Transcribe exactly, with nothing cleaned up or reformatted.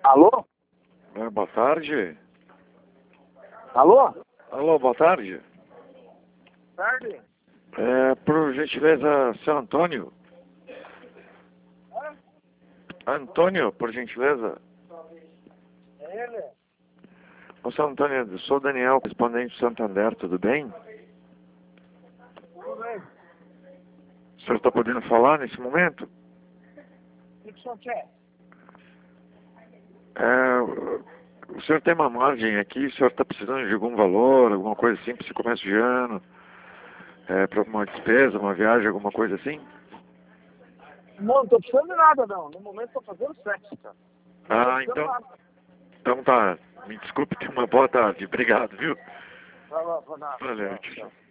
Alô? É, boa tarde. Alô? Alô, boa tarde. Tarde. É, por gentileza, seu Antônio. Hã? Antônio, por gentileza. É ele? Ô, seu Antônio, eu sou o Daniel, correspondente do Santander, tudo bem? Tudo bem. O senhor está podendo falar nesse momento? O que o senhor quer? É, o senhor tem uma margem aqui, o senhor está precisando de algum valor, alguma coisa assim para esse começo de ano? É, para uma despesa, uma viagem, alguma coisa assim? Não, não tô precisando de nada, não. No momento tô fazendo sexo, cara. Não tô Ah, precisando de então, nada. então tá. Me desculpe, tenha uma boa tarde. Obrigado, viu? Vai lá, vai lá. Valeu, Tchau, tchau. tchau. Tchau.